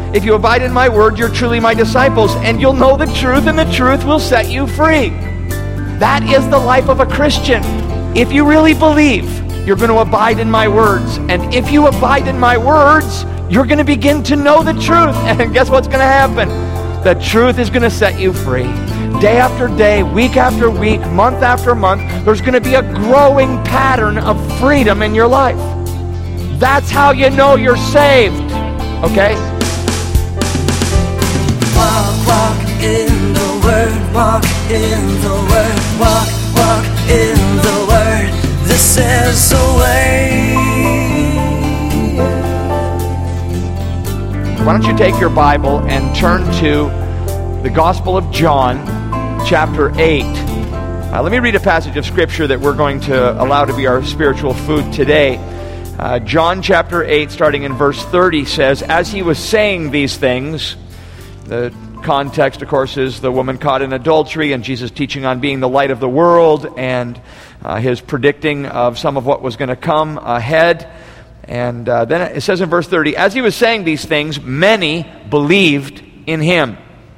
If you abide in my word, you're truly my disciples, and you'll know the truth, and the truth will set you free. That is the life of a Christian. If you really believe, you're going to abide in my words. And if you abide in my words, you're going to begin to know the truth. And guess what's going to happen? The truth is going to set you free. Day after day, week after week, month after month, there's going to be a growing pattern of freedom in your life. That's how you know you're saved. Okay? Walk in the Word, walk in the Word, walk in the Word. This is the way. Why don't you take your Bible and turn to the Gospel of John, chapter 8. Let me read a passage of Scripture that we're going to allow to be our spiritual food today. John chapter 8, starting in verse 30, says, "As he was saying these things," the context, of course, is the woman caught in adultery and Jesus teaching on being the light of the world and his predicting of some of what was going to come ahead. And then it says in verse 30, "As he was saying these things, many believed in him.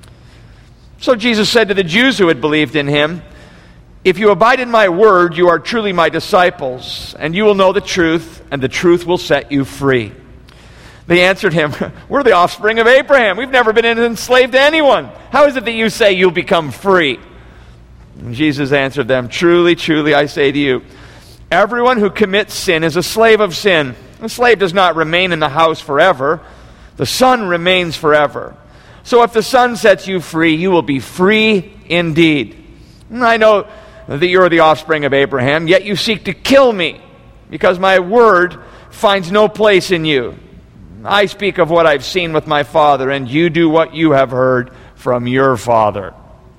So Jesus said to the Jews who had believed in him, 'If you abide in my word, you are truly my disciples, and you will know the truth, and the truth will set you free.' They answered him, 'We're the offspring of Abraham. We've never been enslaved to anyone. How is it that you say you'll become free?' And Jesus answered them, 'Truly, truly, I say to you, everyone who commits sin is a slave of sin. The slave does not remain in the house forever. The Son remains forever. So if the Son sets you free, you will be free indeed. And I know that you're the offspring of Abraham, yet you seek to kill me, because my word finds no place in you. I speak of what I've seen with my Father, and you do what you have heard from your father.'"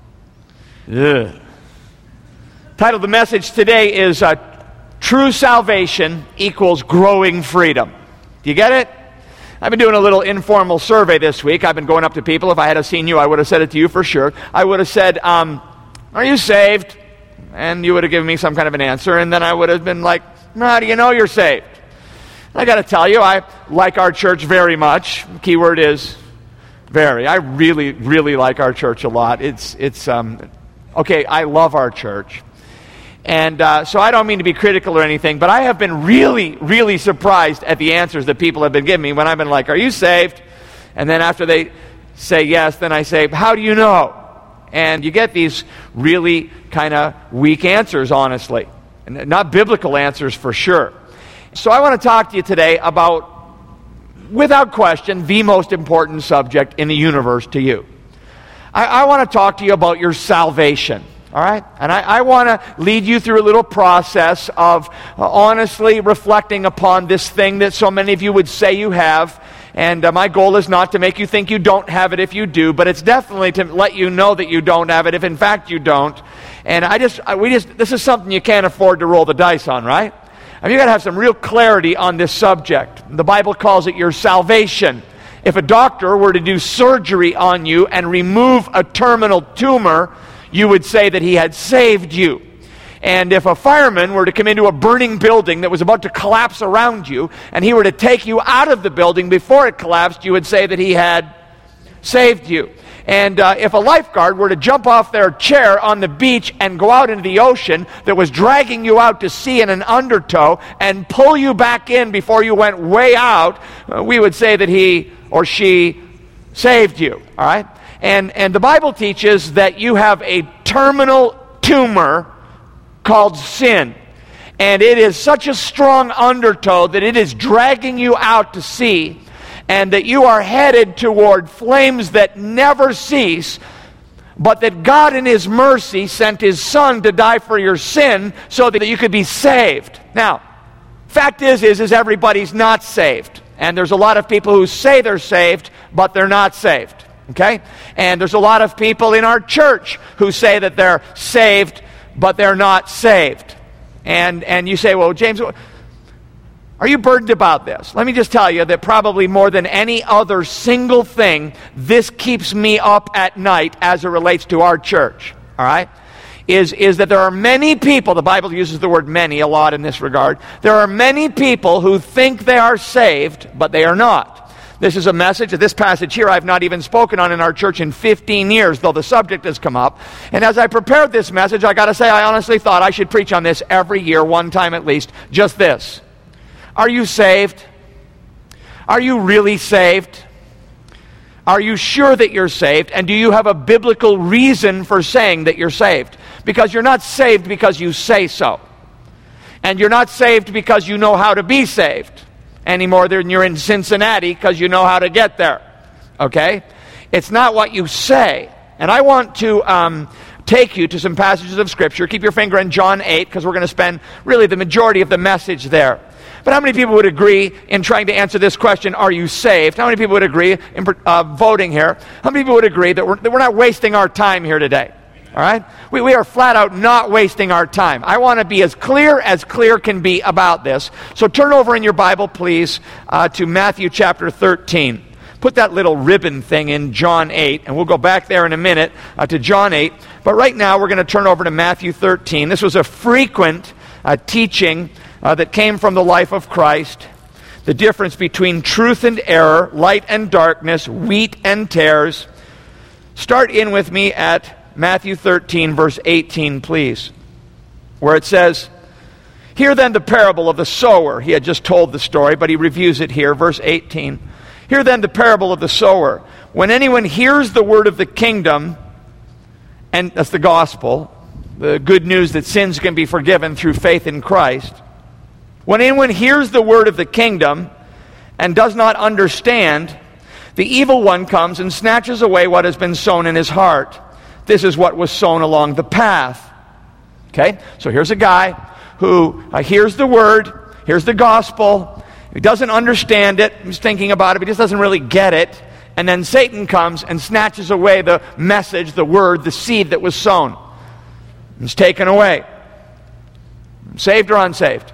Ugh. Title of the message today is True Salvation Equals Growing Freedom. Do you get it? I've been doing a little informal survey this week. I've been going up to people. If I had seen you, I would have said it to you for sure. I would have said, "Are you saved?" And you would have given me some kind of an answer. And then I would have been like, "How do you know you're saved?" I got to tell you, I like our church very much. The key word is very. I really, really like our church a lot. Okay, I love our church. And so I don't mean to be critical or anything, but I have been really, really surprised at the answers that people have been giving me when I've been like, "Are you saved?" And then after they say yes, then I say, "How do you know?" And you get these really kind of weak answers, honestly. And not biblical answers for sure. So I want to talk to you today about, without question, the most important subject in the universe to you. I want to talk to you about your salvation. All right? And I want to lead you through a little process of honestly reflecting upon this thing that so many of you would say you have. And my goal is not to make you think you don't have it if you do, but it's definitely to let you know that you don't have it if in fact you don't. And this is something you can't afford to roll the dice on, right? I mean, you got to have some real clarity on this subject. The Bible calls it your salvation. If a doctor were to do surgery on you and remove a terminal tumor, you would say that he had saved you. And if a fireman were to come into a burning building that was about to collapse around you, and he were to take you out of the building before it collapsed, you would say that he had saved you. And if a lifeguard were to jump off their chair on the beach and go out into the ocean that was dragging you out to sea in an undertow and pull you back in before you went way out, we would say that he or she saved you. All right? And the Bible teaches that you have a terminal tumor called sin. And it is such a strong undertow that it is dragging you out to sea, and that you are headed toward flames that never cease, but that God in His mercy sent His Son to die for your sin so that you could be saved. Now, fact is everybody's not saved. And there's a lot of people who say they're saved, but they're not saved. Okay? And there's a lot of people in our church who say that they're saved, but they're not saved. And you say, "Well, James, are you burdened about this?" Let me just tell you that probably more than any other single thing, this keeps me up at night as it relates to our church. All right? Is that there are many people, the Bible uses the word many a lot in this regard, there are many people who think they are saved, but they are not. This is a message, this passage here I've not even spoken on in our church in 15 years, though the subject has come up. And as I prepared this message, I got to say, I honestly thought I should preach on this every year, one time at least. Just this. Are you saved? Are you really saved? Are you sure that you're saved? And do you have a biblical reason for saying that you're saved? Because you're not saved because you say so. And you're not saved because you know how to be saved any more than you're in Cincinnati because you know how to get there. Okay? It's not what you say. And I want to take you to some passages of Scripture. Keep your finger in John 8 because we're going to spend really the majority of the message there. But how many people would agree in trying to answer this question, are you saved? How many people would agree in voting here? How many people would agree that we're not wasting our time here today? All right? We are flat out not wasting our time. I want to be as clear can be about this. So turn over in your Bible, please, to Matthew chapter 13. Put that little ribbon thing in John 8, and we'll go back there in a minute to John 8. But right now, we're going to turn over to Matthew 13. This was a frequent teaching that came from the life of Christ. The difference between truth and error, light and darkness, wheat and tares. Start in with me at Matthew 13, verse 18, please, where it says, "Hear then the parable of the sower." He had just told the story, but he reviews it here, verse 18. "Hear then the parable of the sower. When anyone hears the word of the kingdom," and that's the gospel, the good news that sins can be forgiven through faith in Christ. "When anyone hears the word of the kingdom and does not understand, the evil one comes and snatches away what has been sown in his heart. This is what was sown along the path." Okay, so here's a guy who hears the word, hears the gospel, he doesn't understand it, he's thinking about it, but he just doesn't really get it, and then Satan comes and snatches away the message, the word, the seed that was sown. It's taken away. Saved or unsaved?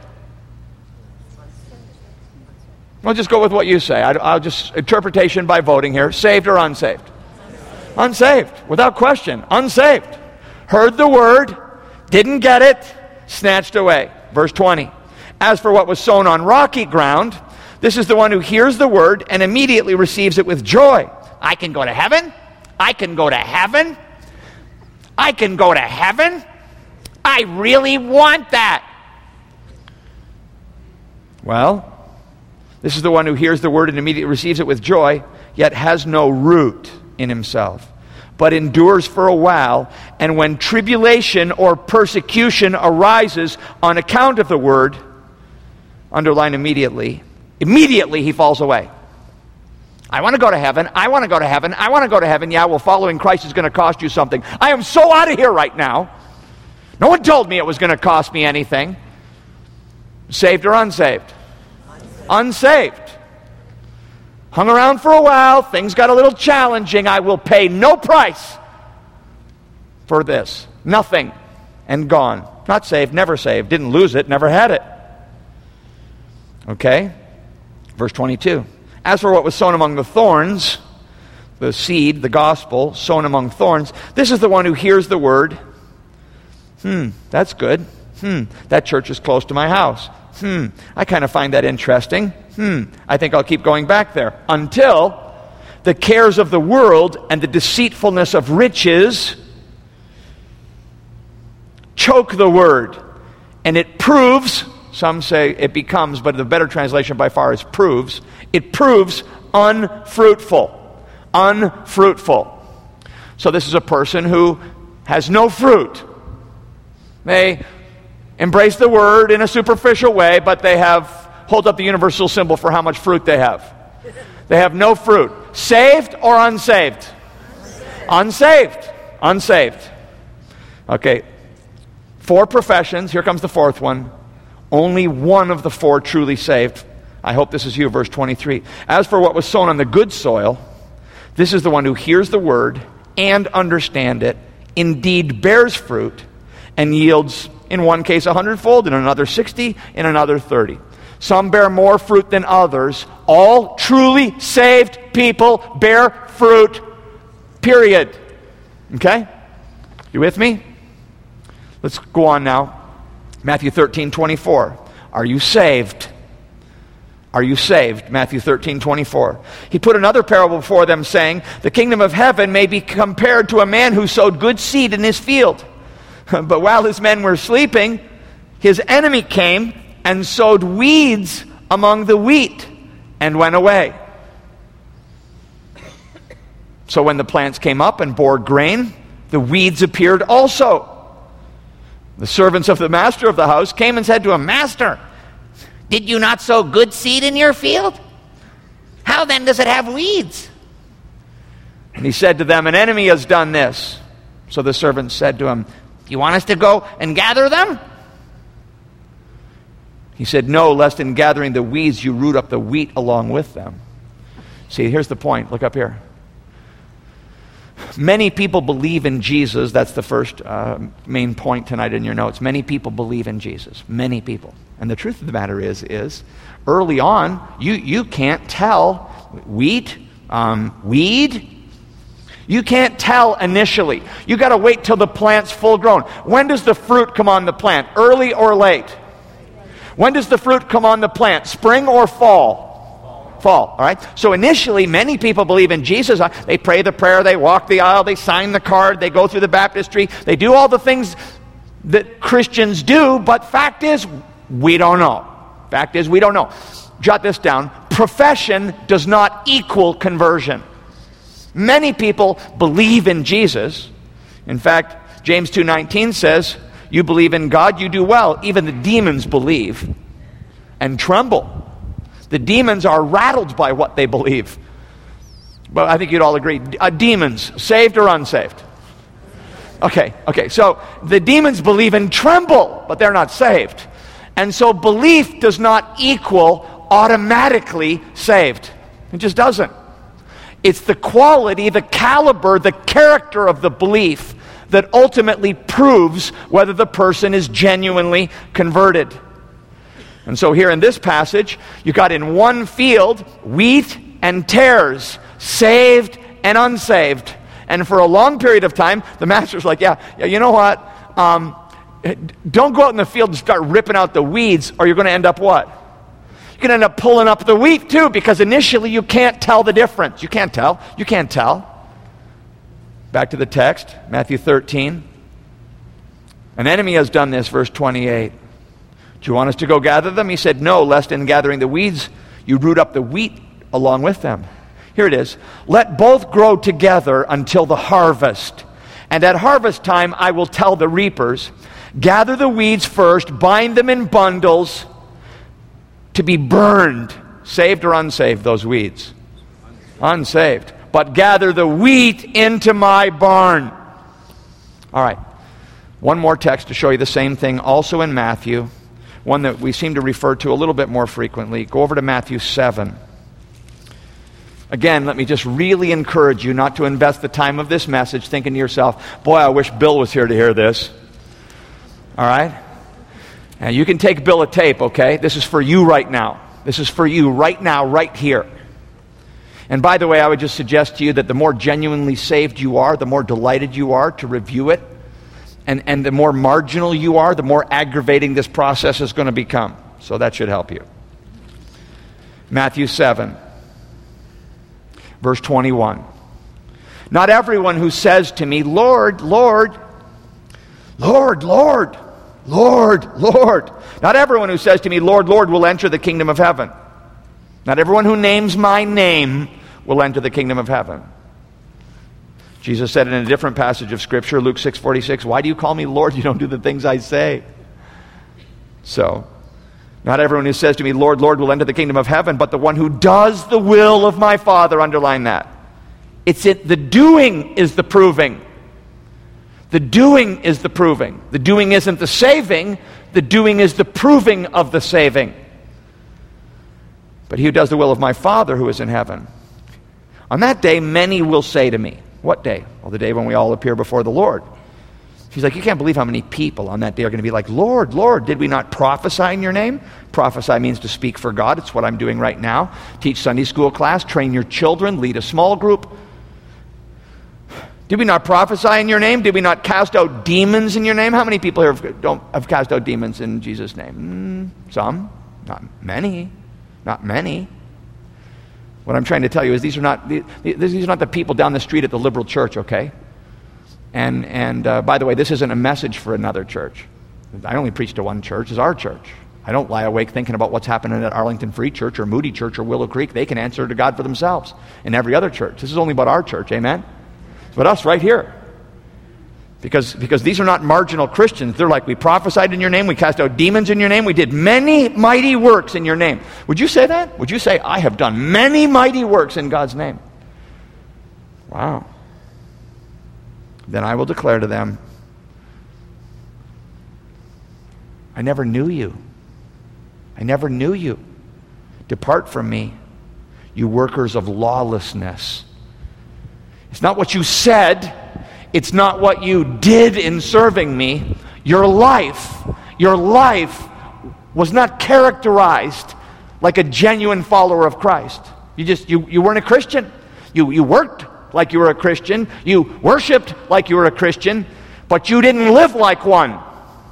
I'll just go with what you say. I'll just, interpretation by voting here. Saved or unsaved? Unsaved. Without question. Unsaved. Heard the word, didn't get it, snatched away. Verse 20. "As for what was sown on rocky ground, this is the one who hears the word and immediately receives it with joy." I can go to heaven? I can go to heaven? I can go to heaven? I really want that. Well, this is the one who hears the word and immediately receives it with joy, yet has no root in himself, but endures for a while. And when tribulation or persecution arises on account of the word, underline immediately he falls away. I want to go to heaven. I want to go to heaven. I want to go to heaven. Yeah, well, following Christ is going to cost you something. I am so out of here right now. No one told me it was going to cost me anything. Saved or unsaved? Unsaved. Hung around for a while, things got a little challenging. I will pay no price for this. Nothing. And gone. Not saved, never saved. Didn't lose it, never had it. Okay? Verse 22. "As for what was sown among the thorns," the seed, the gospel, sown among thorns, "this is the one who hears the word." That's good. That church is close to my house. I kind of find that interesting. I think I'll keep going back there. Until the cares of the world and the deceitfulness of riches choke the word, and it proves, some say it becomes, but the better translation by far is proves, it proves unfruitful. Unfruitful. So this is a person who has no fruit. They embrace the word in a superficial way, but they hold up the universal symbol for how much fruit they have. They have no fruit. Saved or unsaved? Unsaved. Unsaved. Okay. 4 professions. Here comes the 4th one. Only one of the 4 truly saved. I hope this is you, verse 23. "As for what was sown on the good soil, this is the one who hears the word and understands it, indeed bears fruit, and yields, in one case 100-fold, in another 60, in another 30. Some bear more fruit than others. All truly saved people bear fruit, period." Okay? You with me? Let's go on now. Matthew 13:24. Are you saved? Are you saved? Matthew 13:24. He put another parable before them, saying, the kingdom of heaven may be compared to a man who sowed good seed in his field. But while his men were sleeping, his enemy came and sowed weeds among the wheat and went away. So when the plants came up and bore grain, the weeds appeared also. The servants of the master of the house came and said to him, Master, did you not sow good seed in your field? How then does it have weeds? And he said to them, an enemy has done this. So the servants said to him, do you want us to go and gather them? He said, no, lest in gathering the weeds you root up the wheat along with them. See, here's the point. Look up here. Many people believe in Jesus. That's the first main point tonight in your notes. Many people believe in Jesus. Many people. And the truth of the matter is early on, you can't tell wheat, weed. You can't tell initially. You got to wait till the plant's full grown. When does the fruit come on the plant? Early or late? When does the fruit come on the plant? Spring or fall? Fall, all right? So initially, many people believe in Jesus. They pray the prayer, they walk the aisle, they sign the card, they go through the baptistry, they do all the things that Christians do, but fact is, we don't know. Fact is, we don't know. Jot this down. Profession does not equal conversion. Many people believe in Jesus. In fact, James 2:19 says, you believe in God, you do well. Even the demons believe and tremble. The demons are rattled by what they believe. But I think you'd all agree. Demons, saved or unsaved? Okay, so the demons believe and tremble, but they're not saved. And so belief does not equal automatically saved. It just doesn't. It's the quality, the caliber, the character of the belief that ultimately proves whether the person is genuinely converted. And so here in this passage, you got in one field wheat and tares, saved and unsaved. And for a long period of time, the master's like, yeah, you know what? Don't go out in the field and start ripping out the weeds, or you're going to end up what? You're going to end up pulling up the wheat too, because initially you can't tell the difference. You can't tell. Back to the text, Matthew 13. An enemy has done this, verse 28. Do you want us to go gather them? He said, no, lest in gathering the weeds you root up the wheat along with them. Here it is. Let both grow together until the harvest. And at harvest time I will tell the reapers, gather the weeds first, bind them in bundles to be burned. Saved or unsaved, those weeds? Unsaved. But gather the wheat into my barn. All right. One more text to show you the same thing, also in Matthew. One that we seem to refer to a little bit more frequently. Go over to Matthew 7. Again, let me just really encourage you not to invest the time of this message thinking to yourself, boy, I wish Bill was here to hear this. All right? And you can take Bill a tape, okay? This is for you right now. This is for you right now, right here. And by the way, I would just suggest to you that the more genuinely saved you are, the more delighted you are to review it. And the more marginal you are, the more aggravating this process is going to become. So that should help you. Matthew 7, verse 21. Not everyone who says to me, Lord, Lord, Lord, Lord, Lord, Lord. Not everyone who says to me, Lord, Lord, will enter the kingdom of heaven. Not everyone who names my name will enter the kingdom of heaven. Jesus said in a different passage of Scripture, Luke 6:46, why do you call me Lord? You don't do the things I say. So, not everyone who says to me, Lord, Lord, will enter the kingdom of heaven, but the one who does the will of my Father. Underline that. The doing is the proving. The doing is the proving. The doing isn't the saving. The doing is the proving of the saving. But he who does the will of my Father who is in heaven. On that day, many will say to me, what day? Well, the day when we all appear before the Lord. He's like, you can't believe how many people on that day are going to be like, Lord, Lord, did we not prophesy in your name? Prophesy means to speak for God. It's what I'm doing right now. Teach Sunday school class, train your children, lead a small group. Did we not prophesy in your name? Did we not cast out demons in your name? How many people here have cast out demons in Jesus' name? Some, not many. Not many. What I'm trying to tell you is these are not the people down the street at the liberal church, okay? And by the way, this isn't a message for another church. I only preach to one church. It's our church. I don't lie awake thinking about what's happening at Arlington Free Church or Moody Church or Willow Creek. They can answer to God for themselves and every other church. This is only about our church, amen? It's about us right here. Because these are not marginal Christians. They're like, we prophesied in your name, we cast out demons in your name, we did many mighty works in your name. Would you say that? Would you say, I have done many mighty works in God's name? Wow. Then I will declare to them, I never knew you. I never knew you. Depart from me, you workers of lawlessness. It's not what you said. It's not what you did in serving me. Your life was not characterized like a genuine follower of Christ. You weren't a Christian. You worked like you were a Christian. You worshiped like you were a Christian, but you didn't live like one.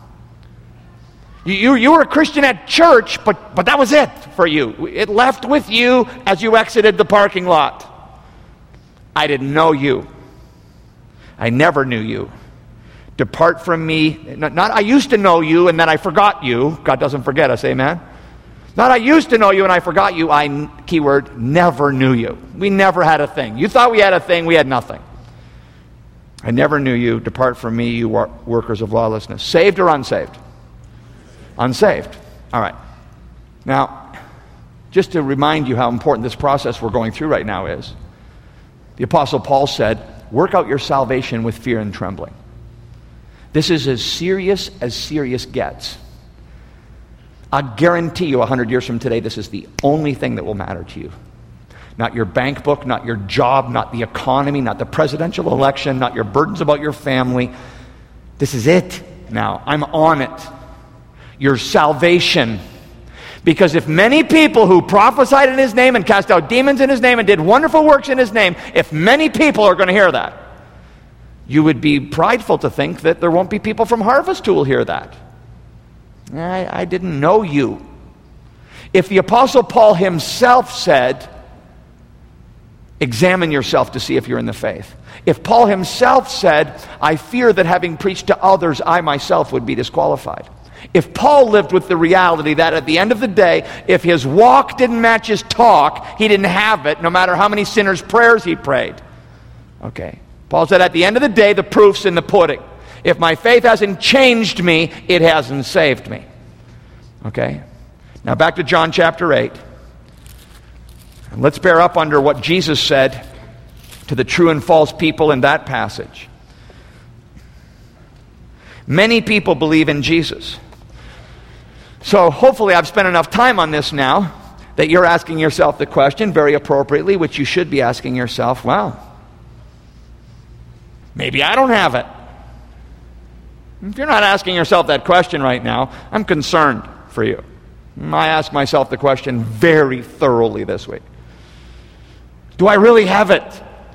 You were a Christian at church, but that was it for you. It left with you as you exited the parking lot. I didn't know you. I never knew you. Depart from me. Not I used to know you and then I forgot you. God doesn't forget us, amen? Not I used to know you and I forgot you. Keyword, never knew you. We never had a thing. You thought we had a thing, we had nothing. I never knew you. Depart from me, you workers of lawlessness. Saved or unsaved? Unsaved. All right. Now, just to remind you how important this process we're going through right now is, the Apostle Paul said, work out your salvation with fear and trembling. This is as serious gets. I guarantee you 100 years from today, this is the only thing that will matter to you. Not your bank book, not your job, not the economy, not the presidential election, not your burdens about your family. This is it now. I'm on it. Your salvation. Because if many people who prophesied in his name and cast out demons in his name and did wonderful works in his name, if many people are going to hear that, you would be prideful to think that there won't be people from Harvest who will hear that. I didn't know you. If the Apostle Paul himself said, examine yourself to see if you're in the faith. If Paul himself said, I fear that having preached to others, I myself would be disqualified. If Paul lived with the reality that at the end of the day, if his walk didn't match his talk, he didn't have it, no matter how many sinners' prayers he prayed. Okay. Paul said at the end of the day, the proof's in the pudding. If my faith hasn't changed me, it hasn't saved me. Okay. Now back to John chapter 8. And let's bear up under what Jesus said to the true and false people in that passage. Many people believe in Jesus. So hopefully I've spent enough time on this now that you're asking yourself the question, very appropriately, which you should be asking yourself, well, maybe I don't have it. If you're not asking yourself that question right now, I'm concerned for you. I ask myself the question very thoroughly this week. Do I really have it?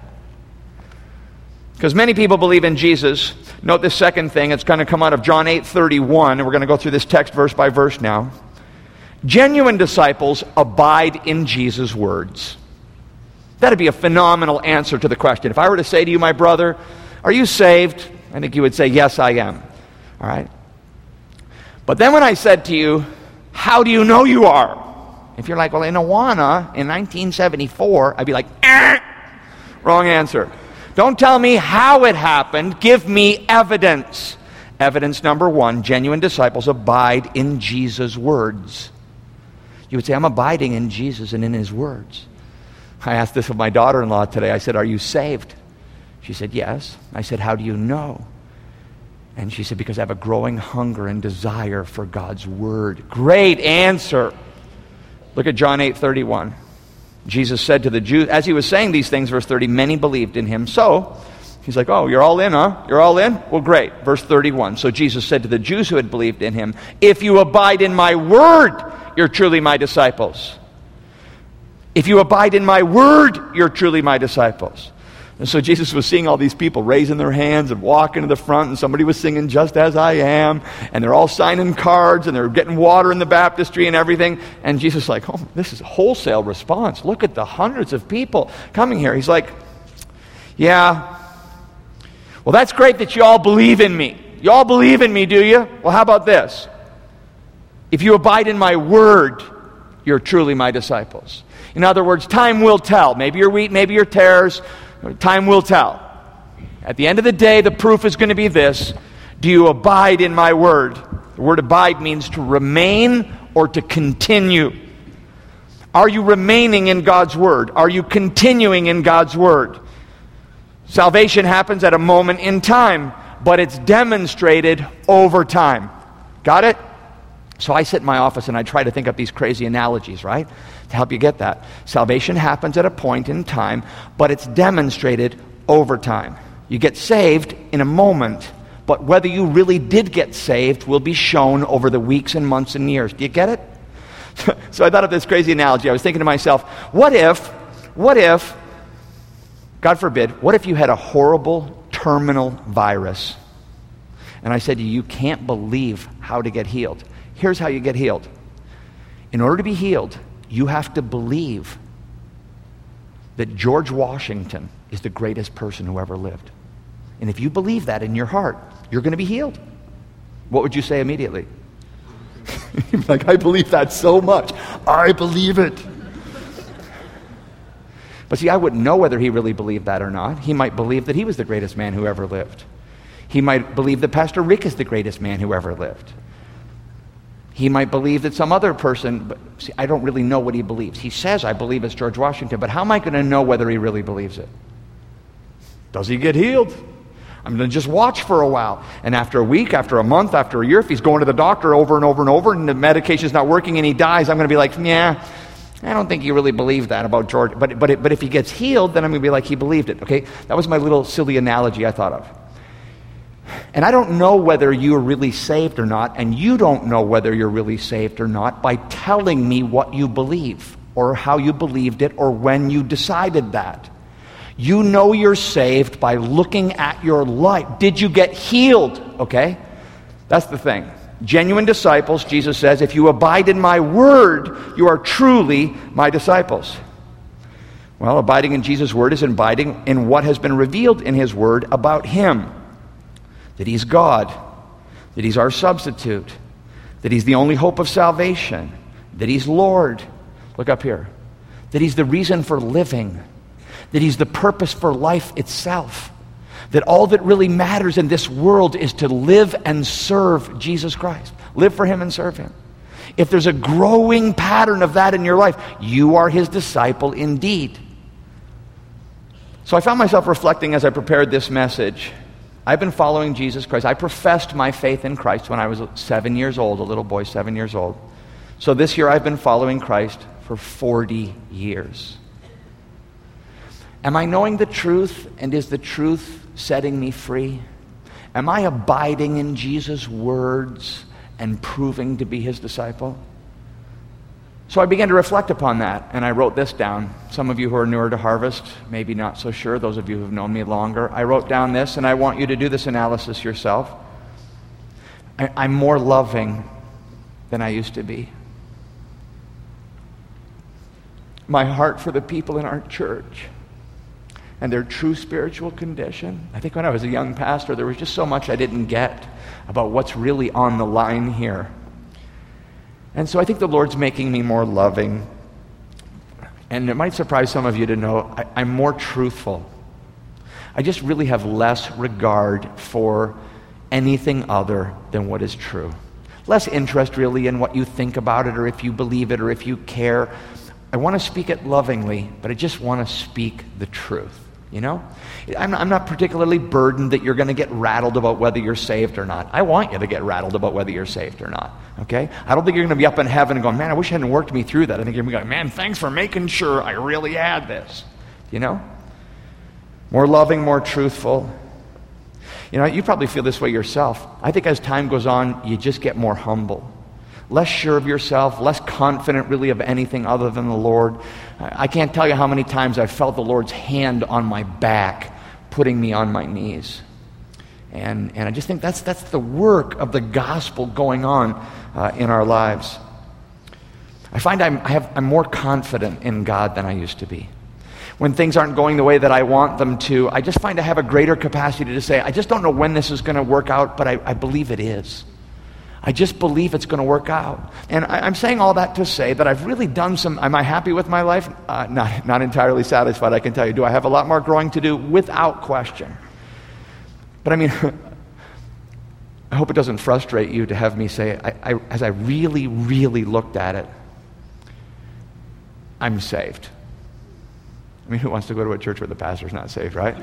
Because many people believe in Jesus. Note this second thing. It's going to come out of John 8:31, and we're going to go through this text verse by verse now. Genuine disciples abide in Jesus' words. That'd be a phenomenal answer to the question. If I were to say to you, my brother, are you saved? I think you would say, yes, I am. All right? But then when I said to you, how do you know you are? If you're like, well, in Awana in 1974, I'd be like, wrong answer. Don't tell me how it happened. Give me evidence. Evidence number one, genuine disciples abide in Jesus' words. You would say, I'm abiding in Jesus and in his words. I asked this of my daughter-in-law today. I said, are you saved? She said, yes. I said, how do you know? And she said, because I have a growing hunger and desire for God's word. Great answer. Look at John 8:31. Jesus said to the Jews, as he was saying these things, verse 30, many believed in him. So, he's like, oh, you're all in, huh? You're all in? Well, great. Verse 31. So Jesus said to the Jews who had believed in him, if you abide in my word, you're truly my disciples. If you abide in my word, you're truly my disciples. And so Jesus was seeing all these people raising their hands and walking to the front, and somebody was singing "Just As I Am," and they're all signing cards, and they're getting water in the baptistry and everything. And Jesus is like, oh, this is a wholesale response. Look at the hundreds of people coming here. He's like, yeah, well, that's great that you all believe in me. You all believe in me, do you? Well, how about this? If you abide in my word, you're truly my disciples. In other words, time will tell. Maybe you're wheat, maybe you're tares. Time will tell. At the end of the day, the proof is going to be this. Do you abide in my word? The word abide means to remain or to continue. Are you remaining in God's word? Are you continuing in God's word? Salvation happens at a moment in time, but it's demonstrated over time. Got it? So I sit in my office and I try to think up these crazy analogies, right? To help you get that. Salvation happens at a point in time, but it's demonstrated over time. You get saved in a moment, but whether you really did get saved will be shown over the weeks and months and years. Do you get it? So I thought of this crazy analogy. I was thinking to myself, what if, God forbid, what if you had a horrible terminal virus? And I said to you, you can't believe how to get healed. Here's how you get healed. In order to be healed, you have to believe that George Washington is the greatest person who ever lived. And if you believe that in your heart, you're going to be healed. What would you say immediately? Like, I believe that so much. I believe it. But see, I wouldn't know whether he really believed that or not. He might believe that he was the greatest man who ever lived. He might believe that Pastor Rick is the greatest man who ever lived. He might believe that some other person, but see, I don't really know what he believes. He says, I believe it's George Washington, but how am I going to know whether he really believes it? Does he get healed? I'm going to just watch for a while. And after a week, after a month, after a year, if he's going to the doctor over and over and over and the medication's not working and he dies, I'm going to be like, yeah, I don't think he really believed that about George. But if he gets healed, then I'm going to be like, he believed it. Okay, that was my little silly analogy I thought of. And I don't know whether you're really saved or not, and you don't know whether you're really saved or not by telling me what you believe, or how you believed it, or when you decided that. You know you're saved by looking at your life. Did you get healed? Okay? That's the thing. Genuine disciples, Jesus says, if you abide in my word, you are truly my disciples. Well, abiding in Jesus' word is abiding in what has been revealed in his word about him. That he's God, that he's our substitute, that he's the only hope of salvation, that he's Lord. Look up here. That he's the reason for living, that he's the purpose for life itself, that all that really matters in this world is to live and serve Jesus Christ. Live for him and serve him. If there's a growing pattern of that in your life, you are his disciple indeed. So I found myself reflecting as I prepared this message. I've been following Jesus Christ. I professed my faith in Christ when I was 7 years old, a little boy, 7 years old. So this year I've been following Christ for 40 years. Am I knowing the truth, and is the truth setting me free? Am I abiding in Jesus' words and proving to be his disciple? So I began to reflect upon that, and I wrote this down. Some of you who are newer to Harvest, maybe not so sure. Those of you who have known me longer, I wrote down this, and I want you to do this analysis yourself. I'm more loving than I used to be. My heart for the people in our church and their true spiritual condition. I think when I was a young pastor, there was just so much I didn't get about what's really on the line here. And so I think the Lord's making me more loving. And it might surprise some of you to know I'm more truthful. I just really have less regard for anything other than what is true. Less interest really in what you think about it, or if you believe it, or if you care. I want to speak it lovingly, but I just want to speak the truth. You know? I'm not particularly burdened that you're going to get rattled about whether you're saved or not. I want you to get rattled about whether you're saved or not. Okay? I don't think you're going to be up in heaven and going, man, I wish I hadn't worked me through that. I think you're going to be going, man, thanks for making sure I really had this. You know? More loving, more truthful. You know, you probably feel this way yourself. I think as time goes on, you just get more humble. less sure of yourself, less confident really of anything other than the Lord. I can't tell you how many times I felt the Lord's hand on my back, putting me on my knees. And I just think that's the work of the gospel going on in our lives. I find I'm more confident in God than I used to be. When things aren't going the way that I want them to, I just find I have a greater capacity to say, I just don't know when this is going to work out, but I believe it is. I just believe it's going to work out. And I'm saying all that to say that I've really done some. Am I happy with my life? Not entirely satisfied, I can tell you. Do I have a lot more growing to do? Without question. But I mean, I hope it doesn't frustrate you to have me say, as I really, really looked at it, I'm saved. I mean, who wants to go to a church where the pastor's not saved, right?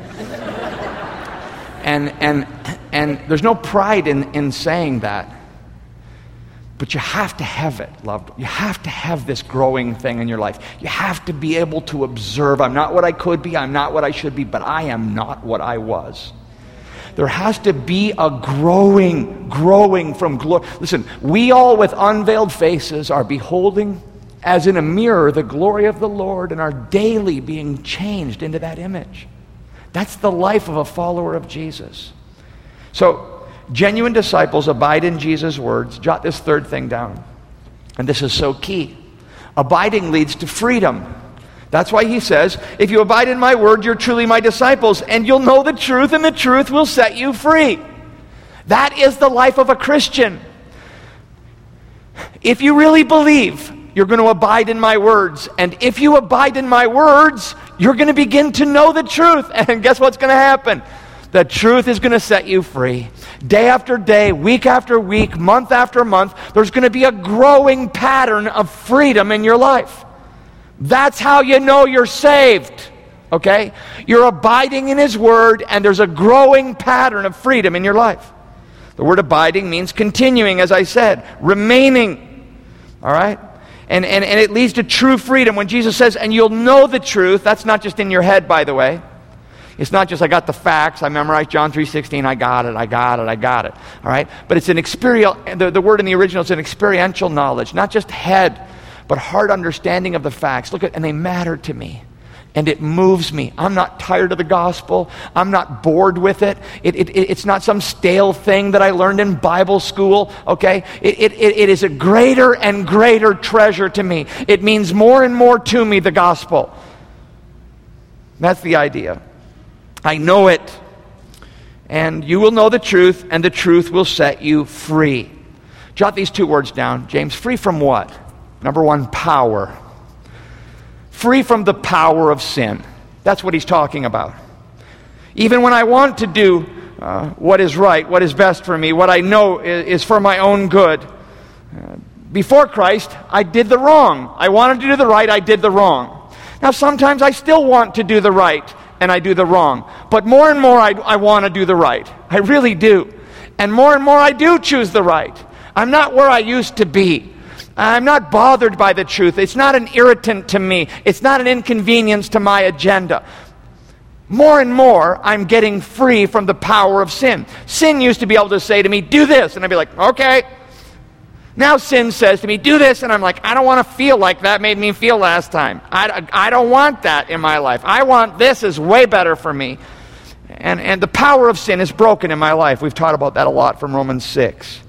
and there's no pride in saying that. But you have to have it, loved. You have to have this growing thing in your life. You have to be able to observe. I'm not what I could be. I'm not what I should be. But I am not what I was. There has to be a growing from glory. Listen, we all with unveiled faces are beholding as in a mirror the glory of the Lord and are daily being changed into that image. That's the life of a follower of Jesus. So, genuine disciples abide in Jesus' words. Jot this third thing down. And this is so key. Abiding leads to freedom. That's why he says, if you abide in my word, you're truly my disciples, and you'll know the truth, and the truth will set you free. That is the life of a Christian. If you really believe, you're going to abide in my words. And if you abide in my words, you're going to begin to know the truth. And guess what's going to happen? The truth is going to set you free. Day after day, week after week, month after month, there's going to be a growing pattern of freedom in your life. That's how you know you're saved, okay? You're abiding in his word, and there's a growing pattern of freedom in your life. The word abiding means continuing, as I said, remaining, all right? And it leads to true freedom. When Jesus says, and you'll know the truth, that's not just in your head, by the way. It's not just I got the facts, I memorized John 3:16, I got it. All right? But it's an experiential, the word in the original is an experiential knowledge, not just head, but heart understanding of the facts. Look at, and they matter to me. And it moves me. I'm not tired of the gospel. I'm not bored with it. It's not some stale thing that I learned in Bible school, okay? It is a greater and greater treasure to me. It means more and more to me, the gospel. That's the idea. I know it. And you will know the truth, and the truth will set you free. Jot these two words down, James. Free from what? Number one, power. Free from the power of sin. That's what he's talking about. Even when I want to do what is right, what is best for me, what I know is for my own good. Before Christ, I did the wrong. I wanted to do the right, I did the wrong. Now sometimes I still want to do the right, and I do the wrong. But more and more I want to do the right. I really do. And more I do choose the right. I'm not where I used to be. I'm not bothered by the truth. It's not an irritant to me. It's not an inconvenience to my agenda. More and more, I'm getting free from the power of sin. Sin used to be able to say to me, do this. And I'd be like, okay. Now sin says to me, do this. And I'm like, I don't want to feel like that made me feel last time. I don't want that in my life. I want this is way better for me. And the power of sin is broken in my life. We've taught about that a lot from Romans 6.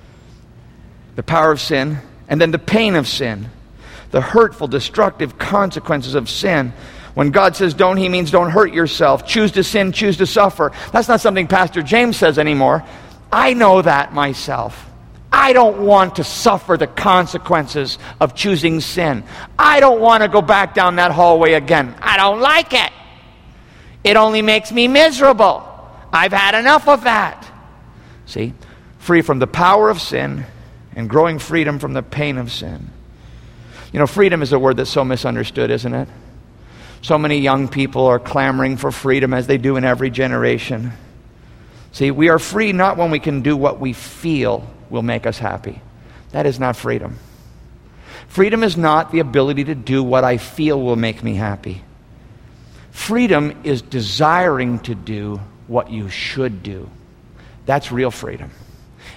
The power of sin. And then the pain of sin, the hurtful, destructive consequences of sin. When God says don't, he means don't hurt yourself. Choose to sin, choose to suffer. That's not something Pastor James says anymore. I know that myself. I don't want to suffer the consequences of choosing sin. I don't want to go back down that hallway again. I don't like it. It only makes me miserable. I've had enough of that. See? Free from the power of sin, and growing freedom from the pain of sin. You know, freedom is a word that's so misunderstood, isn't it? So many young people are clamoring for freedom, as they do in every generation. See, we are free not when we can do what we feel will make us happy. That is not freedom. Freedom is not the ability to do what I feel will make me happy. Freedom is desiring to do what you should do. That's real freedom.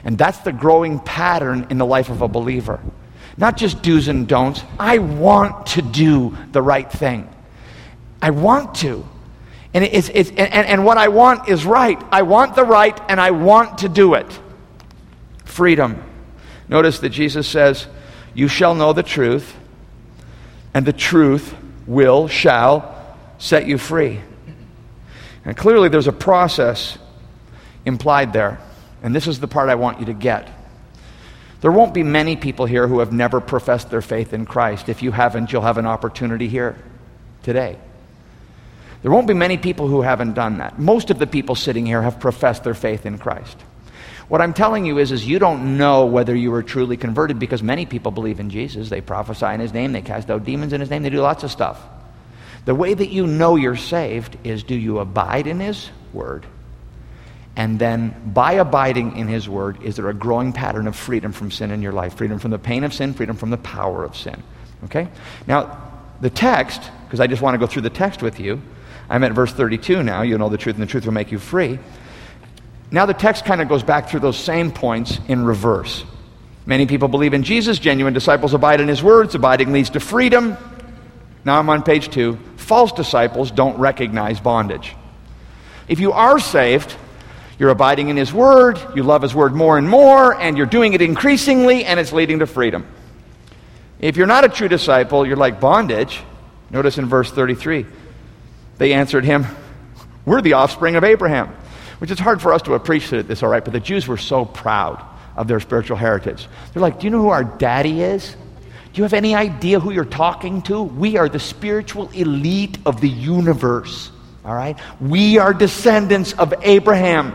And that's the growing pattern in the life of a believer. Not just do's and don'ts. I want to do the right thing. I want to. And what I want is right. I want the right, and I want to do it. Freedom. Notice that Jesus says, you shall know the truth, and the truth shall set you free. And clearly there's a process implied there. And this is the part I want you to get. There won't be many people here who have never professed their faith in Christ. If you haven't, you'll have an opportunity here today. There won't be many people who haven't done that. Most of the people sitting here have professed their faith in Christ. What I'm telling you is you don't know whether you were truly converted, because many people believe in Jesus. They prophesy in His name. They cast out demons in His name. They do lots of stuff. The way that you know you're saved is, do you abide in His Word? And then by abiding in His Word, is there a growing pattern of freedom from sin in your life? Freedom from the pain of sin, freedom from the power of sin. Okay? Now, the text, because I just want to go through the text with you. I'm at verse 32 now. You know the truth, and the truth will make you free. Now the text kind of goes back through those same points in reverse. Many people believe in Jesus. Genuine disciples abide in His words. Abiding leads to freedom. Now I'm on page 2. False disciples don't recognize bondage. If you are saved, you're abiding in His Word, you love His Word more and more, and you're doing it increasingly, and it's leading to freedom. If you're not a true disciple, you're like bondage. Notice in verse 33, they answered Him, we're the offspring of Abraham. Which is hard for us to appreciate this, all right, but the Jews were so proud of their spiritual heritage. They're like, do you know who our daddy is? Do you have any idea who you're talking to? We are the spiritual elite of the universe, all right? We are descendants of Abraham.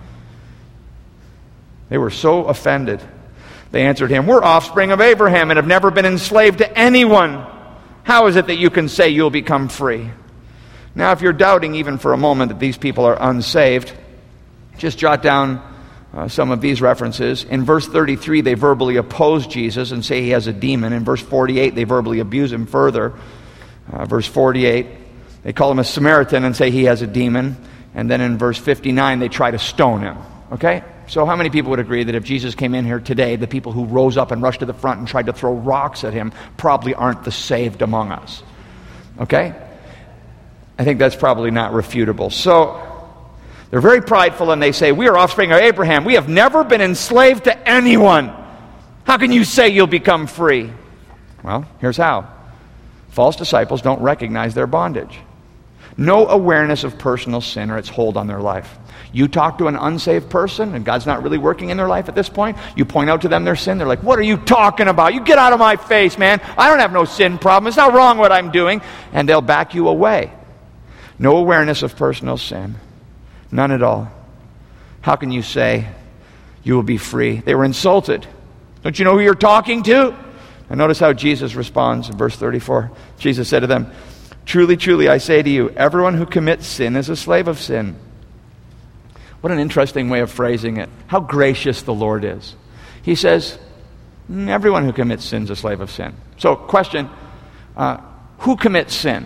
They were so offended. They answered Him, we're offspring of Abraham and have never been enslaved to anyone. How is it that you can say you'll become free? Now, if you're doubting even for a moment that these people are unsaved, just jot down some of these references. In verse 33, they verbally oppose Jesus and say he has a demon. In verse 48, they verbally abuse Him further. Verse 48, they call Him a Samaritan and say he has a demon. And then in verse 59, they try to stone Him. Okay? So how many people would agree that if Jesus came in here today, the people who rose up and rushed to the front and tried to throw rocks at Him probably aren't the saved among us? Okay? I think that's probably not refutable. So they're very prideful, and they say, we are offspring of Abraham. We have never been enslaved to anyone. How can you say you'll become free? Well, here's how. False disciples don't recognize their bondage. No awareness of personal sin or its hold on their life. You talk to an unsaved person, and God's not really working in their life at this point. You point out to them their sin. They're like, what are you talking about? You get out of my face, man. I don't have no sin problem. It's not wrong what I'm doing. And they'll back you away. No awareness of personal sin. None at all. How can you say you will be free? They were insulted. Don't you know who you're talking to? And notice how Jesus responds in verse 34. Jesus said to them, truly, truly, I say to you, everyone who commits sin is a slave of sin. What an interesting way of phrasing it. How gracious the Lord is. He says, everyone who commits sin is a slave of sin. So, question, who commits sin?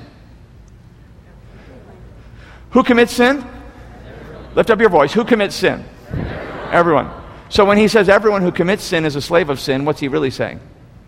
Who commits sin? Lift up your voice. Who commits sin? Everyone. So when He says everyone who commits sin is a slave of sin, what's He really saying?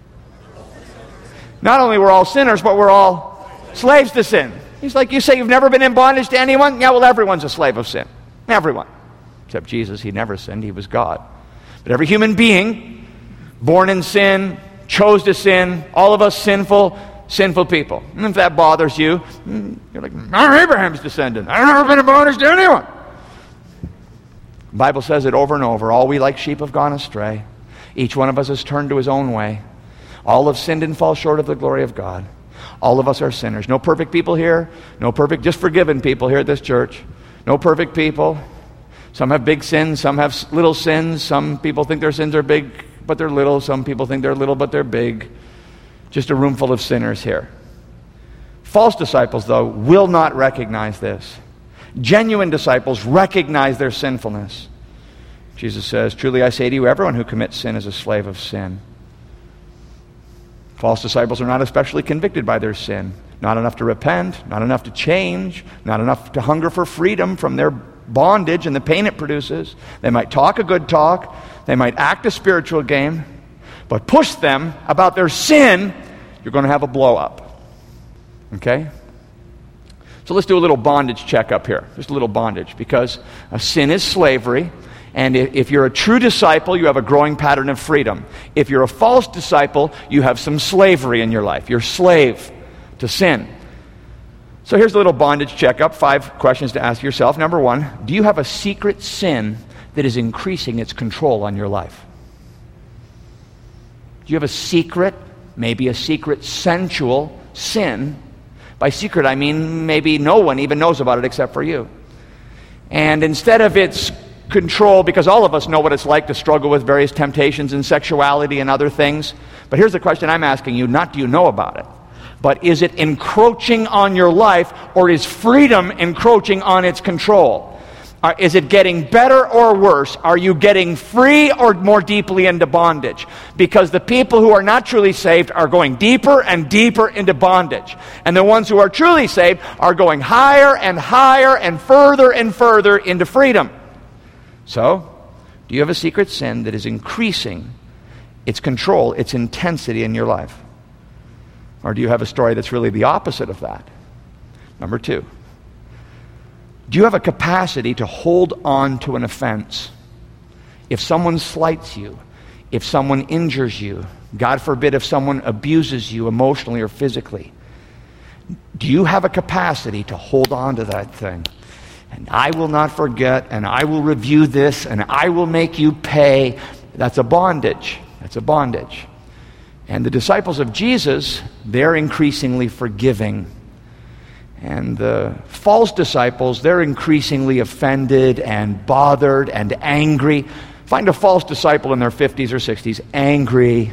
Not only we're all sinners, but we're all slaves to sin. He's like, you say you've never been in bondage to anyone? Yeah, well, everyone's a slave of sin. Everyone. Except Jesus, He never sinned. He was God. But every human being, born in sin, chose to sin, all of us sinful people. And if that bothers you, you're like, I'm Abraham's descendant. I've never been in bondage to anyone. The Bible says it over and over. All we like sheep have gone astray. Each one of us has turned to his own way. All have sinned and fall short of the glory of God. All of us are sinners. No perfect people here. No perfect, just forgiven people here at this church. No perfect people. Some have big sins. Some have little sins. Some people think their sins are big, but they're little. Some people think they're little, but they're big. Just a room full of sinners here. False disciples, though, will not recognize this. Genuine disciples recognize their sinfulness. Jesus says, truly I say to you, everyone who commits sin is a slave of sin. False disciples are not especially convicted by their sin. Not enough to repent, not enough to change, not enough to hunger for freedom from their bondage and the pain it produces. They might talk a good talk. They might act a spiritual game. But push them about their sin, you're going to have a blow up. Okay? So let's do a little bondage check up here. Just a little bondage, because sin is slavery. And if you're a true disciple, you have a growing pattern of freedom. If you're a false disciple, you have some slavery in your life. You're a slave to sin. So here's a little bondage checkup. 5 questions to ask yourself. Number 1, do you have a secret sin that is increasing its control on your life? Do you have a secret, maybe a secret sensual sin? By secret, I mean maybe no one even knows about it except for you. And instead of its control, because all of us know what it's like to struggle with various temptations and sexuality and other things. But here's the question I'm asking you, not do you know about it, but is it encroaching on your life, or is freedom encroaching on its control? Is it getting better or worse? Are you getting free or more deeply into bondage? Because the people who are not truly saved are going deeper and deeper into bondage. And the ones who are truly saved are going higher and higher and further into freedom. So, do you have a secret sin that is increasing its control, its intensity in your life? Or do you have a story that's really the opposite of that? Number 2, do you have a capacity to hold on to an offense? If someone slights you, if someone injures you, God forbid if someone abuses you emotionally or physically, do you have a capacity to hold on to that thing? And I will not forget, and I will review this, and I will make you pay. That's a bondage. That's a bondage. And the disciples of Jesus, they're increasingly forgiving. And the false disciples, they're increasingly offended and bothered and angry. Find a false disciple in their 50s or 60s, angry,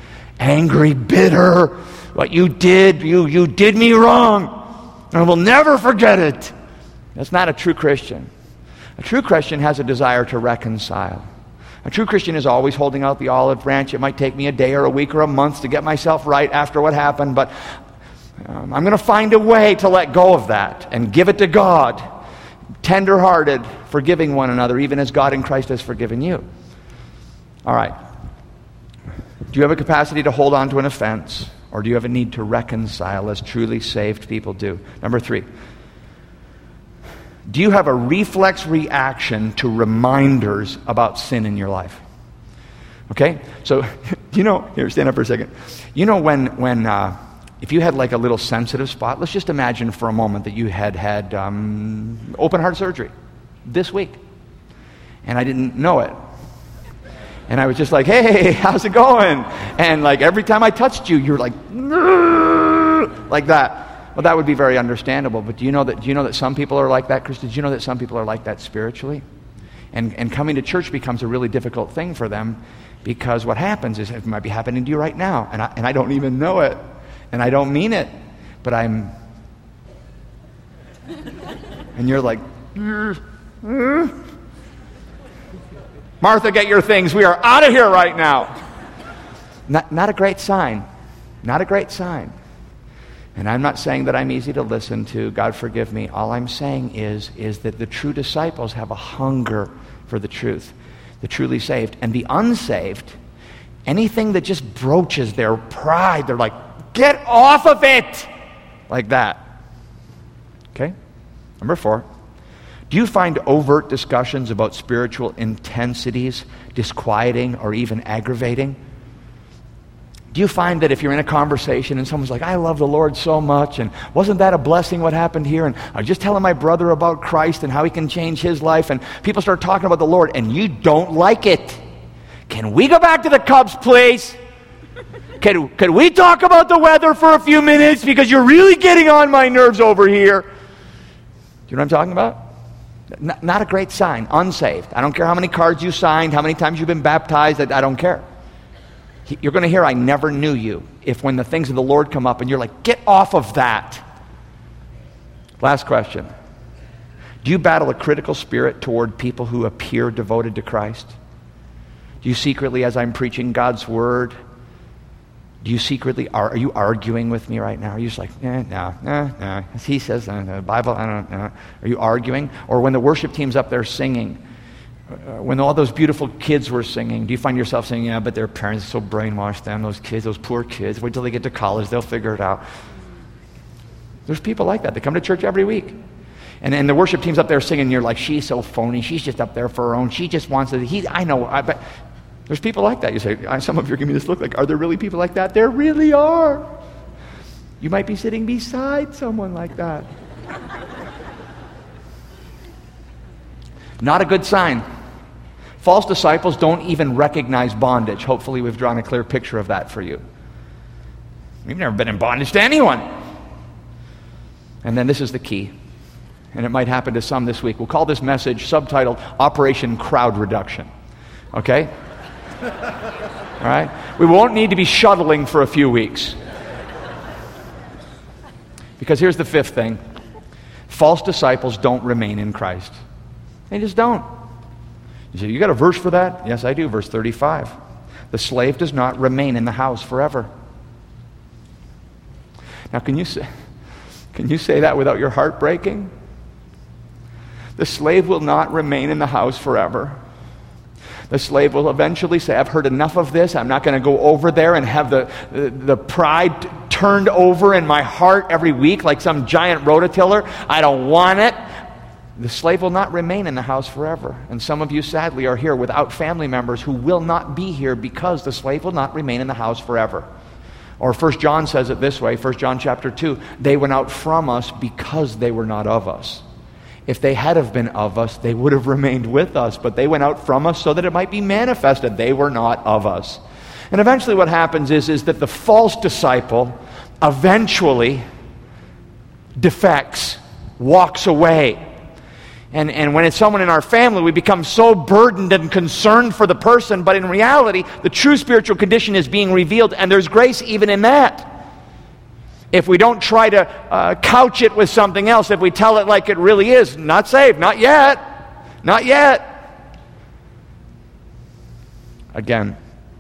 bitter. What you did me wrong. I will never forget it. That's not a true Christian. A true Christian has a desire to reconcile. A true Christian is always holding out the olive branch. It might take me a day or a week or a month to get myself right after what happened, but I'm going to find a way to let go of that and give it to God. Tender-hearted, forgiving one another, even as God in Christ has forgiven you. All right. Do you have a capacity to hold on to an offense, or do you have a need to reconcile as truly saved people do? Number 3. Do you have a reflex reaction to reminders about sin in your life? Okay? So, here, stand up for a second. When if you had like a little sensitive spot, let's just imagine for a moment that you had open heart surgery this week, and I didn't know it. And I was just like, hey, how's it going? And like every time I touched you, you were like that. Well, that would be very understandable. But do you know that some people are like that, Chris? Did you know that some people are like that spiritually? And coming to church becomes a really difficult thing for them, because what happens is it might be happening to you right now, and I don't even know it, and I don't mean it, but I'm, and you're like, Martha, get your things. We are out of here right now. Not a great sign. Not a great sign. And I'm not saying that I'm easy to listen to. God forgive me. All I'm saying is that the true disciples have a hunger for the truth, the truly saved. And the unsaved, anything that just broaches their pride, they're like, get off of it! Like that. Okay? Number 4. Do you find overt discussions about spiritual intensities disquieting or even aggravating? Do you find that if you're in a conversation and someone's like, I love the Lord so much, and wasn't that a blessing what happened here, and I was just telling my brother about Christ and how he can change his life, and people start talking about the Lord, and you don't like it? Can we go back to the Cubs, please? Can we talk about the weather for a few minutes, because you're really getting on my nerves over here? Do you know what I'm talking about? Not a great sign. Unsaved. I don't care how many cards you signed, how many times you've been baptized, I don't care. You're going to hear, I never knew you, if when the things of the Lord come up and you're like, get off of that. Last question. Do you battle a critical spirit toward people who appear devoted to Christ? Do you secretly, as I'm preaching God's word, Do you secretly, are you arguing with me right now? Are you just like, no. He says, the Bible, I don't know. Are you arguing? Or when the worship team's up there singing, when all those beautiful kids were singing, do you find yourself saying, yeah, but their parents so brainwashed them, those kids, those poor kids. Wait till they get to college, they'll figure it out. There's people like that. They come to church every week. And the worship team's up there singing, and you're like, she's so phony. She's just up there for her own. She just wants to, I know, but there's people like that. You say, some of you are giving me this look like, are there really people like that? There really are. You might be sitting beside someone like that. Not a good sign. False disciples don't even recognize bondage. Hopefully we've drawn a clear picture of that for you. We've never been in bondage to anyone. And then this is the key. And it might happen to some this week. We'll call this message subtitled Operation Crowd Reduction. Okay? All right? We won't need to be shuttling for a few weeks. Because here's the fifth thing. False disciples don't remain in Christ. They just don't. You say, you got a verse for that? Yes, I do. Verse 35. The slave does not remain in the house forever. Now, can you say that without your heart breaking? The slave will not remain in the house forever. The slave will eventually say, I've heard enough of this. I'm not going to go over there and have the pride turned over in my heart every week like some giant rototiller. I don't want it. The slave will not remain in the house forever. And some of you, sadly, are here without family members who will not be here because the slave will not remain in the house forever. Or 1 John says it this way, 1 John chapter 2, they went out from us because they were not of us. If they had have been of us, they would have remained with us, but they went out from us so that it might be manifested they were not of us. And eventually what happens is that the false disciple eventually defects, walks away. And when it's someone in our family, we become so burdened and concerned for the person, but in reality, the true spiritual condition is being revealed, and there's grace even in that. If we don't try to couch it with something else, if we tell it like it really is, not saved, not yet, not yet. Again,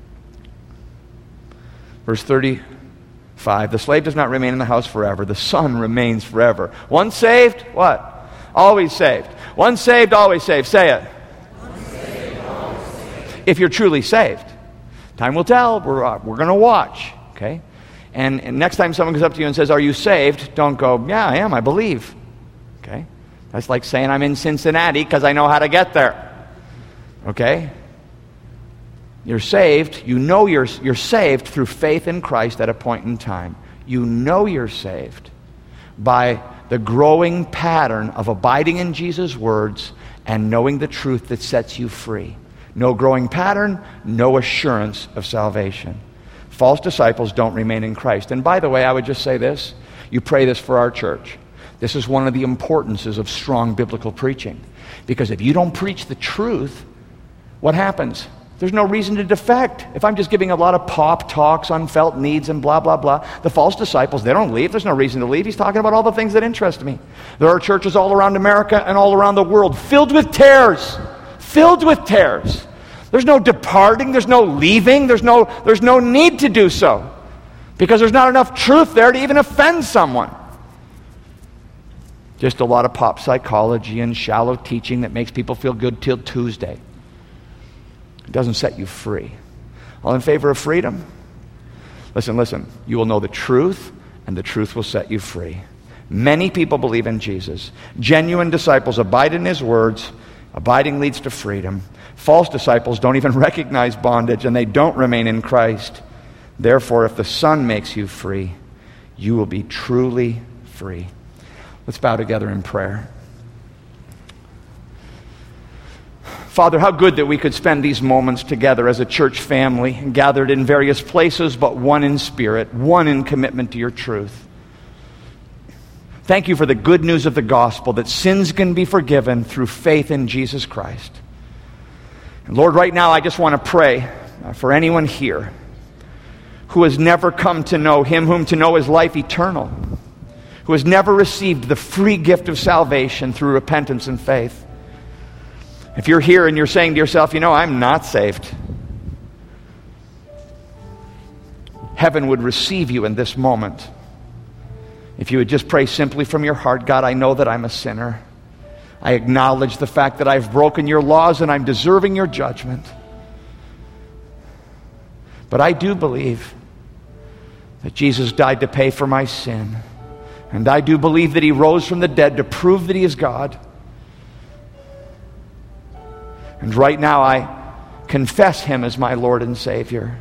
verse 35, the slave does not remain in the house forever, the son remains forever. Once saved, what? Always saved. Once saved, always saved. Say it. Once saved, always saved. If you're truly saved. Time will tell. We're going to watch. Okay? And next time someone comes up to you and says, are you saved? Don't go, yeah, I am, I believe. Okay? That's like saying I'm in Cincinnati because I know how to get there. Okay? You're saved. You know you're saved through faith in Christ at a point in time. You know you're saved by the growing pattern of abiding in Jesus' words and knowing the truth that sets you free. No growing pattern, no assurance of salvation. False disciples don't remain in Christ. And by the way, I would just say this. You pray this for our church. This is one of the importances of strong biblical preaching. Because if you don't preach the truth, what happens? There's no reason to defect. If I'm just giving a lot of pop talks, unfelt needs, and blah, blah, blah, the false disciples, they don't leave. There's no reason to leave. He's talking about all the things that interest me. There are churches all around America and all around the world filled with tares. Filled with tares. There's no departing. There's no leaving. There's no need to do so. Because there's not enough truth there to even offend someone. Just a lot of pop psychology and shallow teaching that makes people feel good till Tuesday. It doesn't set you free. All in favor of freedom? Listen. You will know the truth, and the truth will set you free. Many people believe in Jesus. Genuine disciples abide in his words. Abiding leads to freedom. False disciples don't even recognize bondage, and they don't remain in Christ. Therefore, if the Son makes you free, you will be truly free. Let's bow together in prayer. Father, how good that we could spend these moments together as a church family, gathered in various places, but one in spirit, one in commitment to your truth. Thank you for the good news of the gospel, that sins can be forgiven through faith in Jesus Christ. And Lord, right now I just want to pray for anyone here who has never come to know him whom to know is life eternal, who has never received the free gift of salvation through repentance and faith. If you're here and you're saying to yourself, I'm not saved. heaven would receive you in this moment. If you would just pray simply from your heart, God, I know that I'm a sinner. I acknowledge the fact that I've broken your laws and I'm deserving your judgment. But I do believe that Jesus died to pay for my sin. And I do believe that he rose from the dead to prove that he is God. And right now I confess him as my Lord and Savior.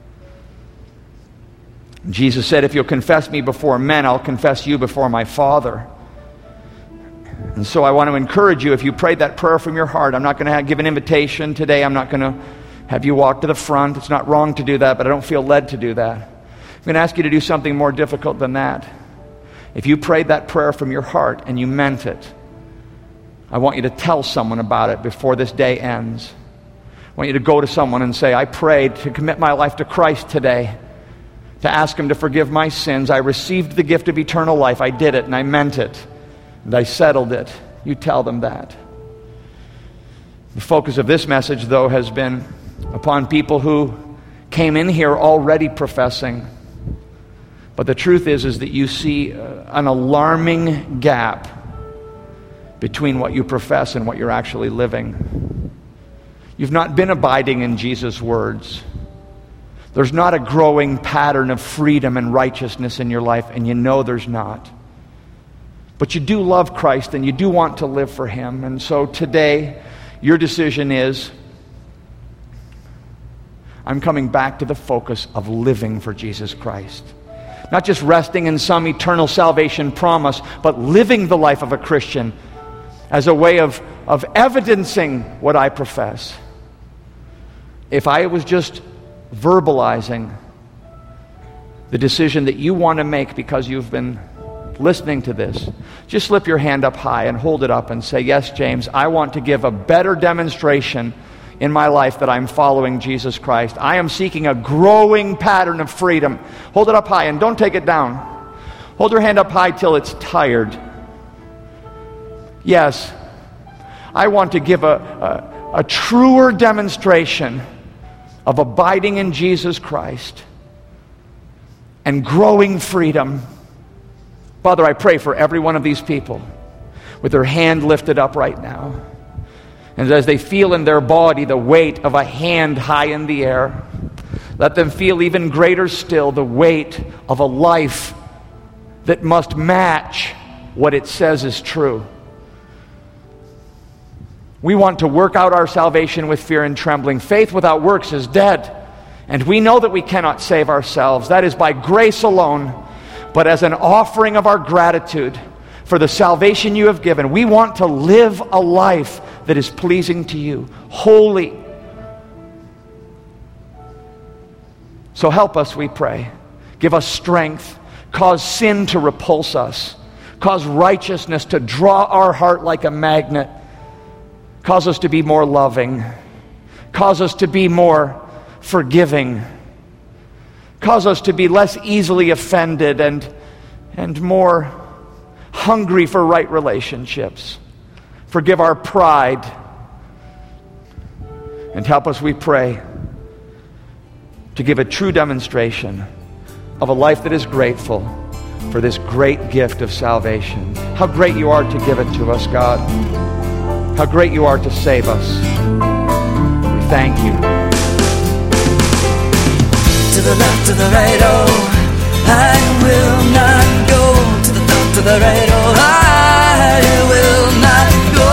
Jesus said, if you'll confess me before men, I'll confess you before my Father. And so I want to encourage you, if you prayed that prayer from your heart, I'm not going to give an invitation today. I'm not going to have you walk to the front. It's not wrong to do that, but I don't feel led to do that. I'm going to ask you to do something more difficult than that. If you prayed that prayer from your heart and you meant it, I want you to tell someone about it before this day ends. I want you to go to someone and say, I prayed to commit my life to Christ today, to ask him to forgive my sins. I received the gift of eternal life. I did it and I meant it. And I settled it. You tell them that. The focus of this message, though, has been upon people who came in here already professing. But the truth is that you see an alarming gap between what you profess and what you're actually living. You've not been abiding in Jesus' words. There's not a growing pattern of freedom and righteousness in your life, and you know there's not. But you do love Christ and you do want to live for him. And so today, your decision is, I'm coming back to the focus of living for Jesus Christ. Not just resting in some eternal salvation promise, but living the life of a Christian as a way of evidencing what I profess. If I was just verbalizing the decision that you want to make because you've been listening to this, just slip your hand up high and hold it up and say, yes, James, I want to give a better demonstration in my life that I'm following Jesus Christ. I am seeking a growing pattern of freedom. Hold it up high and don't take it down. Hold your hand up high till it's tired. Yes, I want to give a truer demonstration of abiding in Jesus Christ and growing freedom. Father, I pray for every one of these people with their hand lifted up right now. And as they feel in their body the weight of a hand high in the air, let them feel even greater still the weight of a life that must match what it says is true. We want to work out our salvation with fear and trembling. Faith without works is dead. And we know that we cannot save ourselves. That is by grace alone. But as an offering of our gratitude for the salvation you have given, we want to live a life that is pleasing to you, holy. So help us, we pray. Give us strength. Cause sin to repulse us. Cause righteousness to draw our heart like a magnet. Cause us to be more loving. Cause us to be more forgiving. Cause us to be less easily offended and more hungry for right relationships. Forgive our pride. And help us, we pray, to give a true demonstration of a life that is grateful for this great gift of salvation. How great you are to give it to us, God. How great you are to save us. We thank you. To the left, to the right, oh, I will not go. To the left, to the right, oh, I will not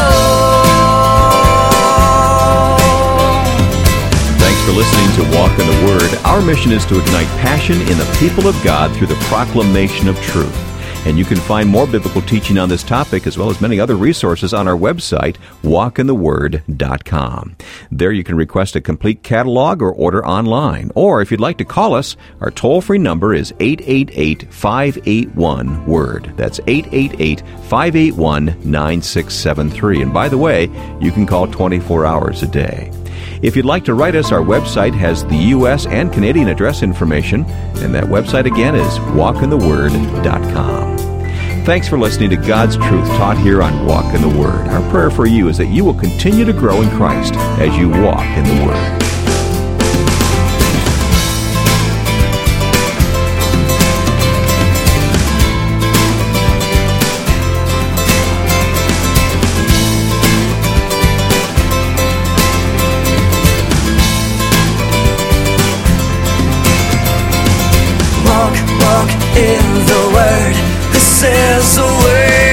go. Thanks for listening to Walk in the Word. Our mission is to ignite passion in the people of God through the proclamation of truth. And you can find more biblical teaching on this topic as well as many other resources on our website, walkintheword.com. There you can request a complete catalog or order online. Or if you'd like to call us, our toll-free number is 888-581-WORD. That's 888-581-9673. And by the way, you can call 24 hours a day. If you'd like to write us, our website has the U.S. and Canadian address information, and that website again is walkintheword.com. Thanks for listening to God's truth taught here on Walk in the Word. Our prayer for you is that you will continue to grow in Christ as you walk in the Word. says the way.